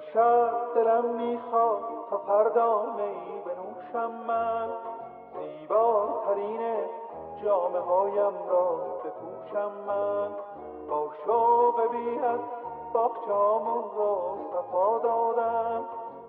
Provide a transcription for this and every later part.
امشب دلم میخواد تا پردانه ای بنوشم من، زیباترین جامه هایم را بپوشم من، با شوق بی‌حد باغچه‌هامون را صفا دادم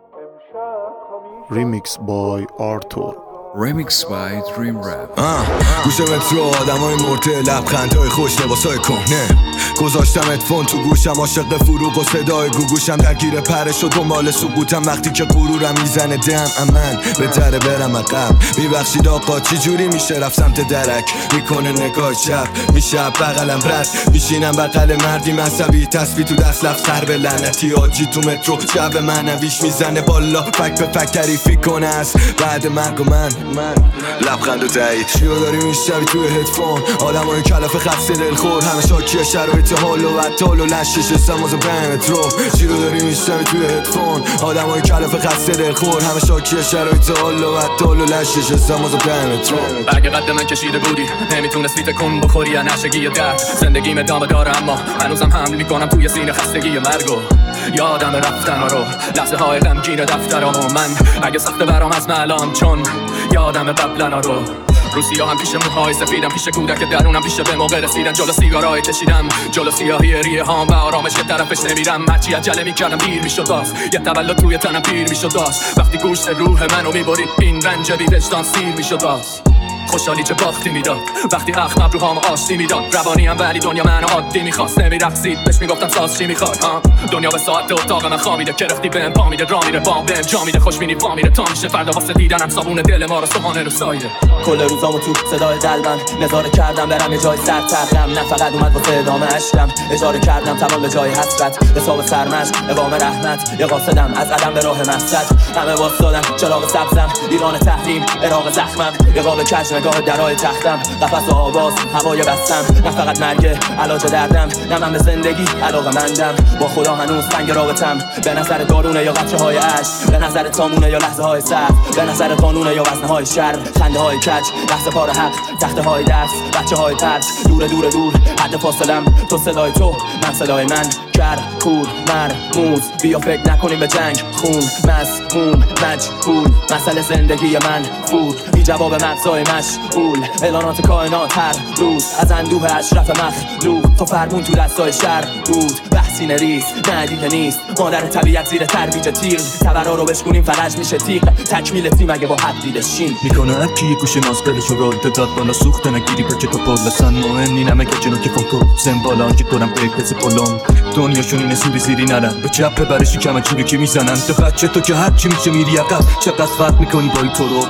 امشب تا Remix by Arthur. Remix by Dream Rap. گوش مترو آدمای مرده، لبخندهای خوش، لباسای کهنه، گذاشتم ادفون تو گوشم، عاشق فروغ و صدای گوگوشم، درگیر پرش و دنبال سکوتم، وقتی که غرورم میزنه دم من به در برم عقب. میبخشید آقا چی جوری میشه رفت سمت درک، میکنه نگاه چپ، میشه بغلم رد، میشینم بغل مردی مذهبی، تسبیح تو دست، لفظ سر به لعنتی آجی تو مترو، شب معنویش میزنه بالا، فک به فک تعریفی کنه از بعد مرگ و من لبخند و تایید. چیو داری میشنوی توی هدفون، آدمای کلافه خسته دلخور، همه شاکی شرایط حال و عطال و لشش سماز و مترو. چیو داری میشنوی توی هدفون، آدمای کلافه خسته دلخور، همه شاکی شرایط حال و عطال و لشش سماز و مترو. برگ قد من کشیده بودی، نمیتونستی تکون بخوری یا نشگی درد، زندگیم ادامه داره اما هنوزم حمل میکنم توی سینه خستگی مرگو. یادم رفتن رو لحظه های غمگین دفترامو، من اگه سخته برام از معلام، چون یادم قبلنا رو روسیا هم پیش موهای سفیدم، پیش کودک درونم، پیش به موقع رسیدن، جلو سیگارای کشیدم، جلو سیاهی ریه هام و آرامش که طرفش نمیرم، هرچی عجله میکردم دیر میشد داست، یه تولد روی تنم پیر میشد داست، وقتی گوشت روح منو میبرید این رنج بی وجدان سیر میشد داست. خوشحالی چه باختی میداد وقتی اخم ابروهام آشتی میداد، روانیم ولی دنیا منو عادی میخواست، نمیرقصید بهش میگفتم ساز چی میخواد، دنیا به ساعت اتاق من خامیده، کرختی بهم پا میده، را میره بام بهم جا میده، خوشبینی وا میره تا میشه فردا واسه دیدنم صابون دل ما رو سوهانه رو سایه. کل روزامو تو صدای قلبم نظاره کردم، برم یه جای سرتقم، نه فقط اومد واسه ادامه عشقم، اجاره کردم تمام به جای حسرت، حساب سرمش اقامه رحمت، یه قاصدم از قدم به راه مسجد، همه واسدادن چراغ سبزم، ایران تحریم عراق زخمم، یه قاب کج نگاه درای تختم، قفس و آواز هوای بستم، نه فقط مرگ علاج دردم، نه من به زندگی علاقه‌مندم، با خدا هنوز تنگ رابطم، به نظر دارونه یا قطره های اشک، به نظر تامونه یا لحظه های سرد، به نظر قانونه یا وزنه های شر، خنده های کج لحظه پار حق، تخته های درس، بچه های پرت، دور دور دور حد فاصلم، تو صدای تو من صدای من، کر کور مرموز، بیا فکر نکنیم به جنگ، خون مسموم مجهول، مسئله زندگی من فور، بی جواب مغزای مشغول، اعلانات کائنات هر روز از اندوه اشرف مخلوق، تو فرمون تو دستای شر بود، بحثی نریز ندیده نیست، مادر طبیعت زیر ترویج تیر، تبرا رو بشکنیم فلج میشه تیغ، تکمیل تیم اگه با حد دیده شین میکنه اکی یه گوشه ناز قلشو رو داد بالا سوخته نگیری پچه تو پلسن مهم نی نمه که جنو که فون تو زن بالا که دورم به کسی پلم دنیاشون اینه سوری زیری نرن به چپ ببرشی کمه چوری که میزنن تو بچه تو که هرچی میشه میری عقب، چقدر فرق میکنی با تو رو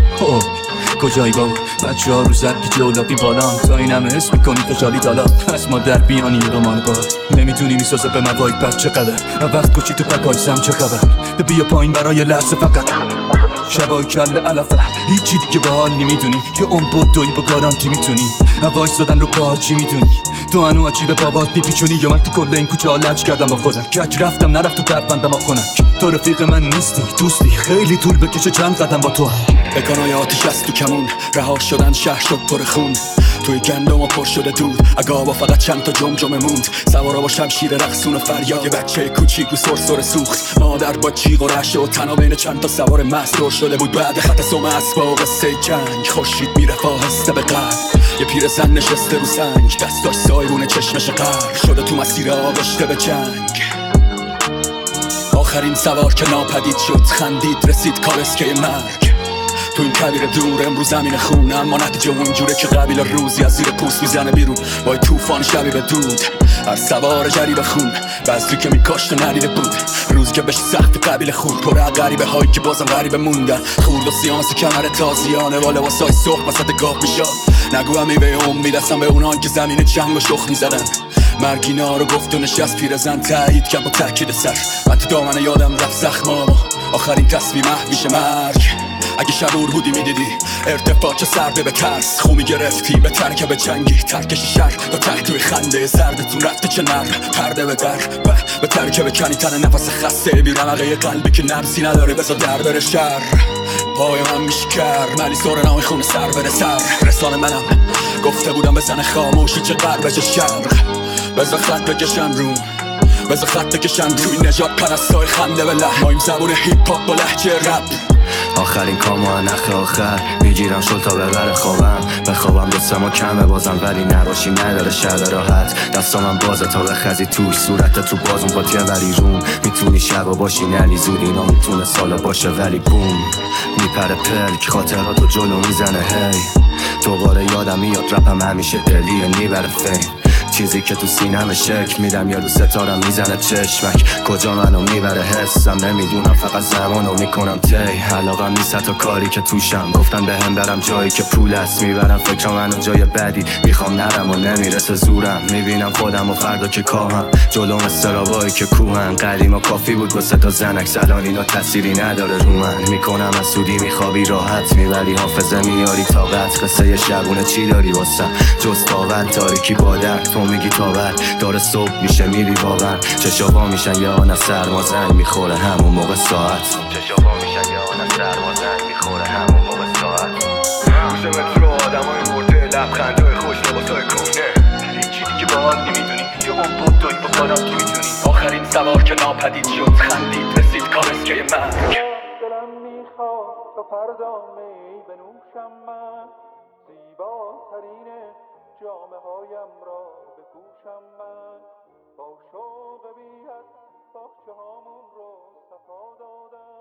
کجایی با بچه ها رو زرگی جولابی بالا، تا این همه حس میکنی خوشحالی دالا، پس ما در بیانی رومان با نمیتونی میسازه به موایی پس چقدر وقت کشی تو پکایسم چه خبر، بیا پایین برای لحظه فقط شبای کل علفه، هیچی دیگه به حال نمیدونی که اون بودوی با گارانتی میتونی وایس دادن رو کار چی میدونی، تو هنو عجیبه بابات میپیچونی، یا من تو کل این کوچه ها لج کردم با خودم، کج رفتم نرفت تو پرپندم با خونک، تو رفیق من نیستی دوستی، خیلی طول بکشه چند قدم با تو، بکنای آتیش از تو کمون، رها شدن شهر شد پر خون، توی گندم و پر شده دود، اگه فقط چند تا جمجمه موند، سوارا با شمشیر رقصون و فریاد، یه بچه کوچیک رو سرسره سوخت، مادر با جیغ و رعشه و تنها بین چند تا سوار مست شده بود، بعد خط سم اسباب قصه جنگ، خورشید میرفت آهسته به قلب، یه پیرزن نشسته رو سنگ، دستاش سایبون چشمش غرق شده تو مسیر آغشته به جنگ، آخرین سوار که ناپدید شد خندید رسید کالسکه مرگ، تو این کویر دور امروز زمین خونه، اما نتیجه اونجوره که قبیل روزی از زیر پوست میزنه بیرون، با طوفان شبی به دود، هر سوار جریب خون، بذری که میکاشت و ندیده بود، روزی که بشه سخت قبیل خود، پر غریبه هایی که بازم غریبه موندن، خورد و سیانس کمر تازیانه و لباسای سرخ وسط گاه میشاد، نگو همی به امید هستم به اونان که زمین جنگ و شخ میزدن، مرگینا رو گفت و نشست پیرزن تایید کرد با تاکید سر، من تو دامن یادم رفت زخمامو، آخرین تصمیم میشه مرگ، اگه شرور بودی میدیدی ارتفاع سرده به ترس، خو میگرفتی به ترکب جنگی، ترکشی شر تا ته توی خنده زردتون رفته چه نرم، پرده به در به ترکب کنی تن نفس خسته بی رمقه قلبی که نبسی نداره بذار در بره شر، پای من میشکر ملی سور نامی خون سر بره سر، رسانه منم گفته بودم بزن خاموشی چه غرب چه شرق، بذار خط بکشم رو بذار خط کشن روی نجات پرستای خنده به لحمایم زبون هیپ هاپ با لهجه رپ. آخرین کامو نخ آخر میگیرم شل تا ببره خوابم بخوابم دوستم و کمه بازم ولی نباشی نداره شب راحت دستامم بازه تا بخزی توش صورت تو بازون پاتیه ولی روم میتونی شبا باشی نلی زود اینا میتونه سالا باشه ولی بوم میپره پلک خاطراتو جلو میزنه هی دوباره یادم میاد رپم همیشه دلیه میبره فیم چیزی که تو سینم شکل میدم یا رو ستارم میزنه چشمک کجا منو میبره حسم نمیدونم فقط زمانو میکنم تی علاقم نیست تا کاری که توشم گفتن بهم برم جایی که پول است میبرم فکرم منو جای بدی میخوام نرم و نمیرسه زورم میبینم خودم و فردا که کاهم جلوم استرابایی که کوهن قدیم و کافی بود واسه تا زنک سلان اینا تأثیری نداره رو من میکنم از سودی میخوابی راحت میبری حافظه میاری طاقت قصه شبونه چی داری واسم جز تاوت تاریکی بادر تو میگی تاور داره صبح میشه میری واقعا چشابا میشن یا آن سرما زنگ میخوره همون موقع ساعت چشابا میشن یا آن سرما زنگ میخوره همون موقع ساعت روز مترو آدمای مرده لبخندای خوش لباسای کهنه این چیزی که باهات نمیدونی یه اون بود توی بکنم که میتونی آخرین سوار که ناپدید شد خندید رسید کارسکه مرگ دلم میخواد تا فردا می بنوشم من زیباترین جامه هایم را بپوشم من با شوق بیت باغچه هامون رو صفا دادم